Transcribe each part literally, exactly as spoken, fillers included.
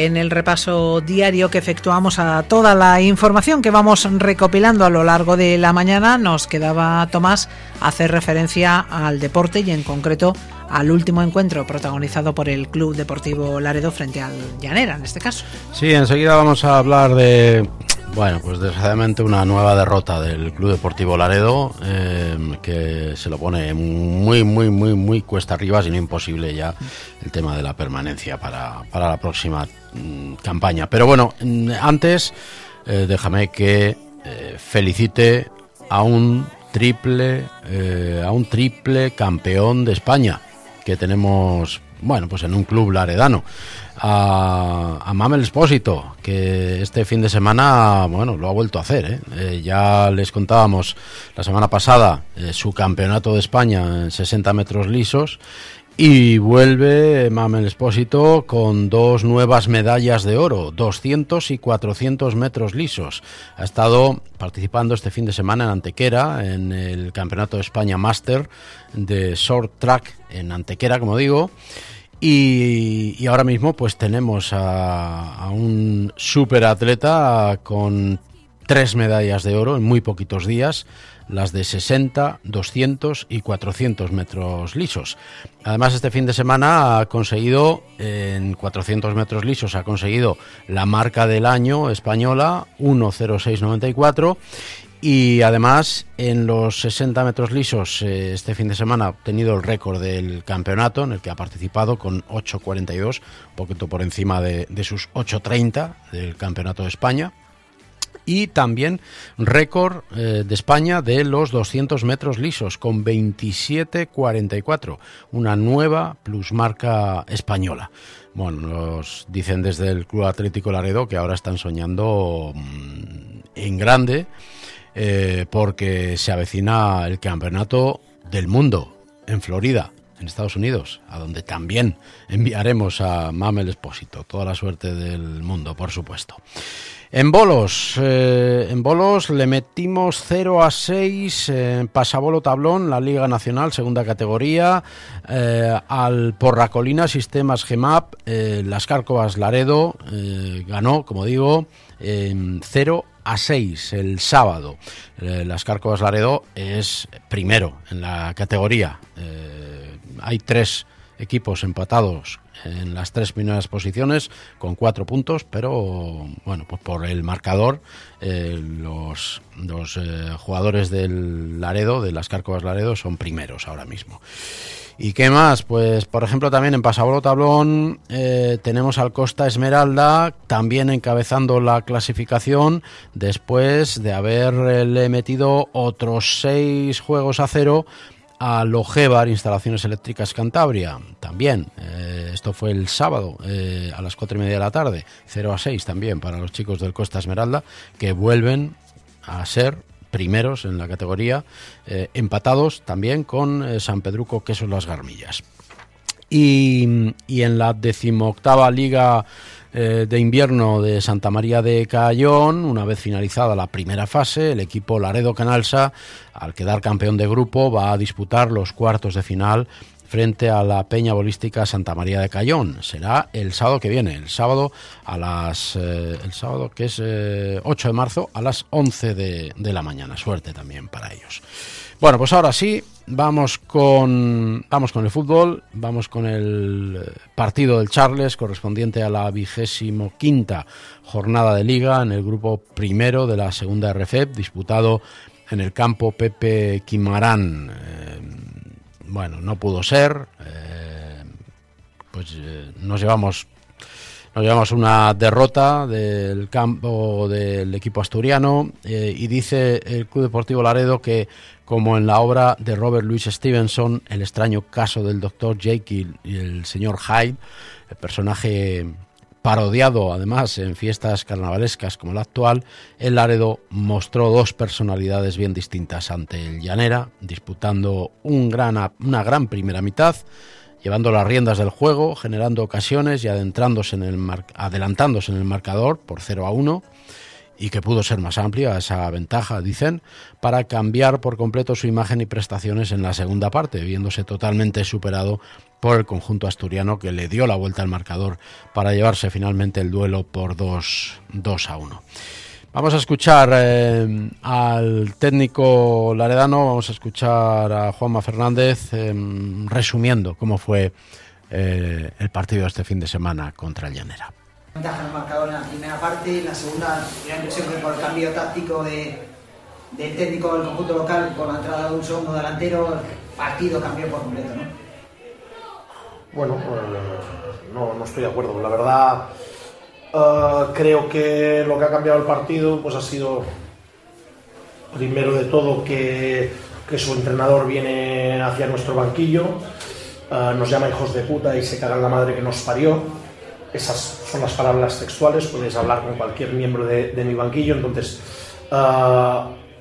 en el repaso diario que efectuamos a toda la información que vamos recopilando a lo largo de la mañana, nos quedaba, Tomás, hacer referencia al deporte y en concreto al último encuentro protagonizado por el Club Deportivo Laredo frente al Llanera, en este caso. Sí, enseguida vamos a hablar de, bueno, pues desgraciadamente una nueva derrota del Club Deportivo Laredo, eh, que se lo pone muy, muy, muy, muy cuesta arriba, sino imposible ya el tema de la permanencia para, para la próxima mm, campaña. Pero bueno, antes eh, déjame que eh, felicite a un triple, eh, a un triple campeón de España que tenemos, bueno, pues en un club laredano, a, a Mamel Espósito, que este fin de semana, bueno, lo ha vuelto a hacer, ¿eh? Eh, ya les contábamos la semana pasada eh, su campeonato de España en sesenta metros lisos, y vuelve Mamel Espósito con dos nuevas medallas de oro, doscientos y cuatrocientos metros lisos. Ha estado participando este fin de semana en Antequera, en el Campeonato de España Máster de Short Track en Antequera, como digo, y, y ahora mismo pues tenemos a, a un superatleta con tres medallas de oro en muy poquitos días, las de sesenta, doscientos y cuatrocientos metros lisos. Además, este fin de semana ha conseguido, en cuatrocientos metros lisos, ha conseguido la marca del año española, uno cero seis noventa y cuatro, y además en los sesenta metros lisos eh, este fin de semana ha obtenido el récord del campeonato, en el que ha participado con ocho cuarenta y dos, un poquito por encima de, de sus ocho treinta del Campeonato de España. Y también récord eh, de España de los doscientos metros lisos con veintisiete cuarenta y cuatro, una nueva plusmarca española. Bueno, nos dicen desde el Club Atlético Laredo que ahora están soñando mmm, en grande, eh, porque se avecina el campeonato del mundo en Florida, en Estados Unidos, a donde también enviaremos a Mamel Espósito. Toda la suerte del mundo, por supuesto. En bolos, eh, en bolos le metimos cero a seis en Pasabolo Tablón, la Liga Nacional, segunda categoría, eh, al Porracolina Sistemas G M A P, eh, Las Cárcovas Laredo, eh, ganó, como digo, eh, cero a seis el sábado. Eh, Las Cárcovas Laredo es primero en la categoría, eh, hay tres equipos empatados en las tres primeras posiciones con cuatro puntos, pero bueno, pues por el marcador eh, los, los eh, jugadores del Laredo, de Las Cárcovas Laredo, son primeros ahora mismo. ¿Y qué más? Pues por ejemplo también en Pasabolo Tablón eh, tenemos al Costa Esmeralda también encabezando la clasificación después de haberle metido otros seis juegos a cero a Logevar Instalaciones Eléctricas Cantabria, también, eh, esto fue el sábado eh, a las cuatro y media de la tarde, cero a seis también para los chicos del Costa Esmeralda, que vuelven a ser primeros en la categoría, eh, empatados también con eh, San Pedruco Quesos Las Garmillas. Y, y en la decimoctava Liga eh, de Invierno de Santa María de Cayón, una vez finalizada la primera fase, el equipo Laredo Canalsa, al quedar campeón de grupo, va a disputar los cuartos de final frente a la Peña Bolística Santa María de Cayón. Será el sábado que viene, el sábado a las eh, el sábado que es eh, ocho de marzo a las once de, de la mañana. Suerte también para ellos. Bueno, pues ahora sí, vamos con vamos con el fútbol, vamos con el partido del Charles correspondiente a la vigésimo quinta jornada de Liga en el grupo primero de la segunda R F E P, disputado en el campo Pepe Quimarán. Eh, bueno, no pudo ser, eh, pues eh, nos llevamos nos llevamos una derrota del campo del equipo asturiano, eh, y dice el Club Deportivo Laredo que, como en la obra de Robert Louis Stevenson, El extraño caso del doctor Jekyll y el señor Hyde, el personaje parodiado además en fiestas carnavalescas como la actual, el Laredo mostró dos personalidades bien distintas ante el Llanera, disputando un gran, una gran primera mitad, llevando las riendas del juego, generando ocasiones y adentrándose en el mar, adelantándose en el marcador por cero a uno. y que pudo ser más amplia esa ventaja, dicen, para cambiar por completo su imagen y prestaciones en la segunda parte, viéndose totalmente superado por el conjunto asturiano, que le dio la vuelta al marcador para llevarse finalmente el duelo por dos a uno. Vamos a escuchar eh, al técnico laredano, vamos a escuchar a Juanma Fernández eh, resumiendo cómo fue eh, el partido este fin de semana contra el Llanera. Ventaja en el marcador en la primera parte, en la segunda la impresión que por el cambio táctico de, del técnico del conjunto local, por la entrada de un segundo delantero, el partido cambió por completo, ¿no? Bueno, eh, no, no estoy de acuerdo. La verdad, eh, creo que lo que ha cambiado el partido pues ha sido, primero de todo, que, que su entrenador viene hacia nuestro banquillo, eh, nos llama hijos de puta y se caga en la madre que nos parió. Esas son las palabras textuales, puedes hablar con cualquier miembro de, de mi banquillo. Entonces, uh,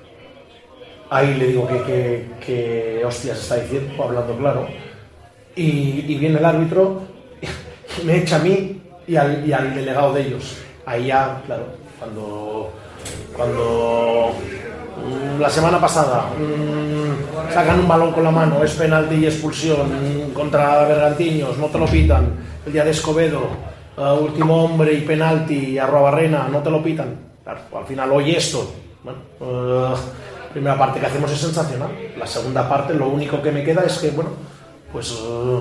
ahí le digo que, que, que hostias está diciendo, hablando claro. Y, y viene el árbitro y me echa a mí y al, y al delegado de ellos. Ahí ya, claro, cuando, cuando mmm, la semana pasada mmm, sacan un balón con la mano, es penalti y expulsión mmm, contra Bergantiños, no te lo pitan. El día de Escobedo, Uh, último hombre y penalti y Arruabarrena, no te lo pitan. Claro, al final hoy esto, bueno, uh, primera parte que hacemos es sensacional. La segunda parte lo único que me queda es que, bueno, pues uh,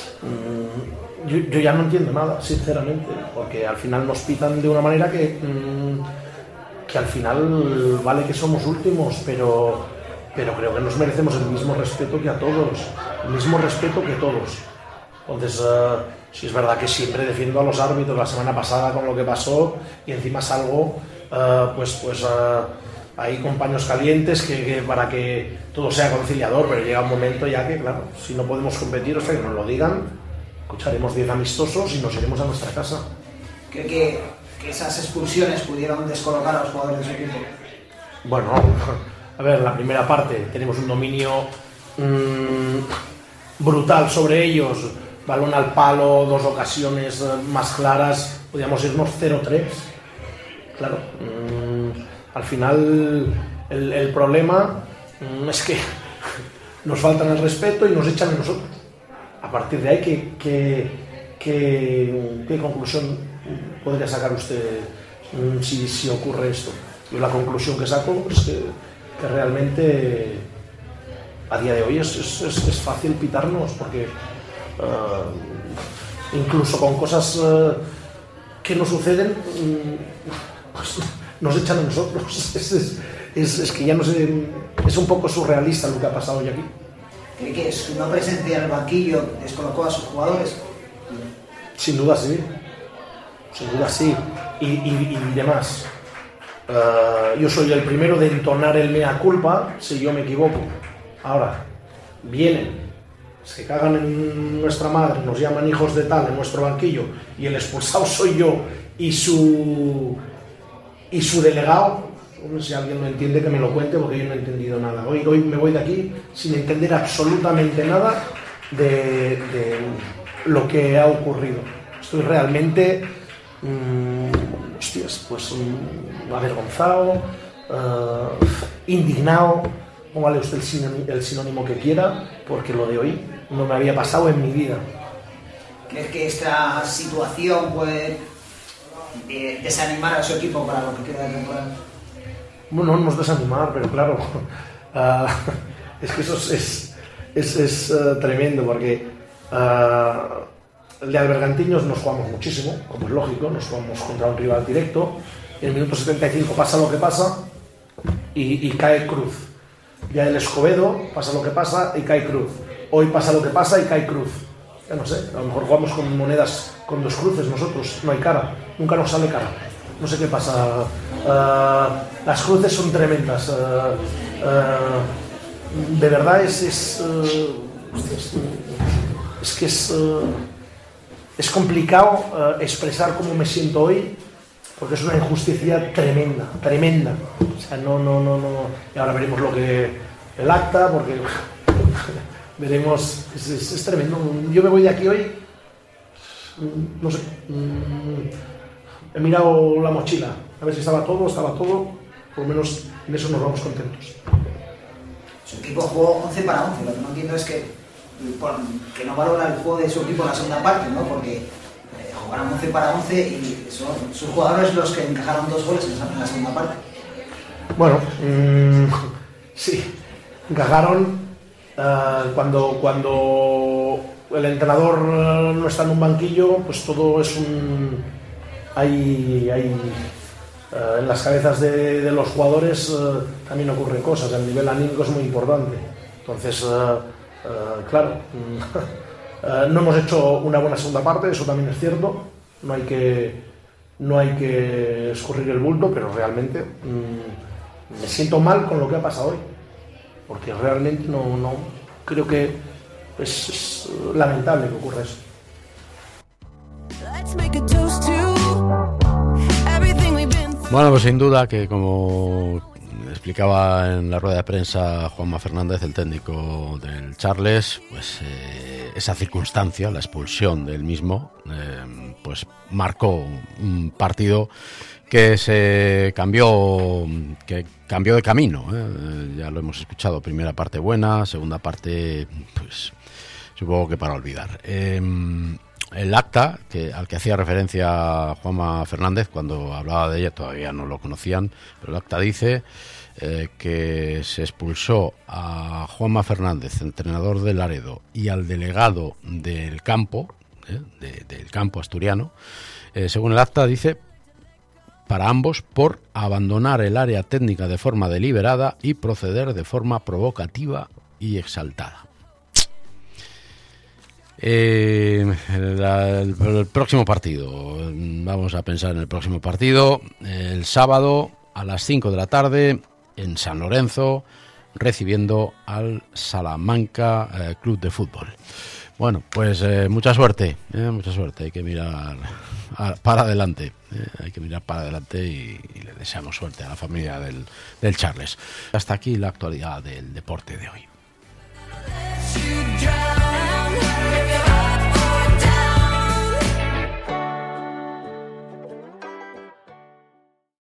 um, yo, yo ya no entiendo nada, sinceramente, porque al final nos pitan de una manera que, um, que al final vale que somos últimos, pero, pero creo que nos merecemos el mismo respeto que a todos, el mismo respeto que todos. Entonces, uh, sí es verdad que siempre defiendo a los árbitros. La semana pasada con lo que pasó y encima salgo uh, pues, pues uh, ahí con paños calientes que, que para que todo sea conciliador, pero llega un momento ya que, claro, si no podemos competir, o sea, que nos lo digan, escucharemos diez amistosos y nos iremos a nuestra casa. ¿Cree que, que esas expulsiones pudieron descolocar a los jugadores de su equipo? Bueno, a ver, la primera parte tenemos un dominio mmm, brutal sobre ellos. Balón al palo, dos ocasiones más claras, podíamos irnos cero tres. Claro, mmm, al final el, el problema mmm, es que nos faltan el respeto y nos echan a nosotros. A partir de ahí, ¿qué, qué, qué, qué conclusión podría sacar usted mmm, si, si ocurre esto? Yo la conclusión que saco es que, que realmente a día de hoy es, es, es, es fácil pitarnos, porque Uh, incluso con cosas uh, que no suceden, um, pues nos echan a nosotros. Es, es, es, es que ya no sé, es un poco surrealista lo que ha pasado hoy aquí. ¿Cree que su no presencia en el banquillo descolocó a sus jugadores? Sin duda sí, sin duda sí, y, y, y demás. Uh, yo soy el primero de entonar el mea culpa si yo me equivoco. Ahora, vienen, se cagan en nuestra madre, nos llaman hijos de tal en nuestro banquillo y el expulsado soy yo y su y su delegado. Si alguien no entiende, que me lo cuente, porque yo no he entendido nada. Hoy, hoy me voy de aquí sin entender absolutamente nada de, de lo que ha ocurrido. Estoy realmente mmm, hostias, pues mmm, avergonzado, uh, indignado. Póngale usted el sinónimo, el sinónimo que quiera, porque lo de hoy no me había pasado en mi vida. ¿Crees que esta situación puede desanimar a su equipo para lo que queda de temporada? Bueno, no nos desanimar, pero claro, uh, es que eso es, es, es, es uh, tremendo, porque uh, el día de Bergantiños nos jugamos muchísimo, como es lógico, nos jugamos contra un rival directo, en el minuto setenta y cinco pasa lo que pasa y, y cae Cruz. El día del Escobedo pasa lo que pasa y cae Cruz. Hoy pasa lo que pasa y cae Cruz. Ya no sé, a lo mejor jugamos con monedas con dos cruces nosotros, no hay cara, nunca nos sale cara. No sé qué pasa. Uh, las cruces son tremendas. Uh, uh, de verdad es es, uh, es, es que es, uh, es complicado uh, expresar cómo me siento hoy, porque es una injusticia tremenda, tremenda. O sea, no, no, no, no. Y ahora veremos lo que el acta, porque veremos. Es, es, es tremendo. Yo me voy de aquí hoy. No sé. He mirado la mochila a ver si estaba todo, estaba todo, por lo menos en eso nos vamos contentos. Su equipo jugó once para once, lo que no entiendo es que, por, que no valora el juego de su equipo en la segunda parte, ¿no? Porque eh, jugaron once para once y son sus jugadores los que encajaron dos goles en la, en la segunda parte. Bueno, mmm, sí, encajaron uh, cuando, cuando el entrenador no está en un banquillo, pues todo es un... hay... hay uh, en las cabezas de, de los jugadores uh, también ocurren cosas, el nivel anímico es muy importante. Entonces, uh, uh, claro, uh, no hemos hecho una buena segunda parte, eso también es cierto, no hay que, no hay que escurrir el bulto, pero realmente... Um, me siento mal con lo que ha pasado hoy, porque realmente no, no creo que es, es lamentable que ocurra eso. Bueno, pues sin duda que, como explicaba en la rueda de prensa Juanma Fernández, el técnico del Charles, pues eh, esa circunstancia, la expulsión del mismo, eh, pues marcó un partido que se cambió, que cambió de camino, ¿eh? Ya lo hemos escuchado, primera parte buena, segunda parte, pues supongo que para olvidar. Eh, el acta que, al que hacía referencia Juanma Fernández cuando hablaba de ella, todavía no lo conocían, pero el acta dice eh, que se expulsó a Juanma Fernández, entrenador del Laredo, y al delegado del campo, ¿eh? de, del campo asturiano, eh, según el acta dice, para ambos por abandonar el área técnica de forma deliberada y proceder de forma provocativa y exaltada. Eh, la, el, el próximo partido, vamos a pensar en el próximo partido, el sábado a las cinco de la tarde en San Lorenzo, recibiendo al Salamanca eh, Club de Fútbol. Bueno, pues eh, mucha suerte, eh, mucha suerte, hay que mirar a, para adelante, eh, hay que mirar para adelante y, y le deseamos suerte a la familia del, del Charles. Hasta aquí la actualidad del deporte de hoy.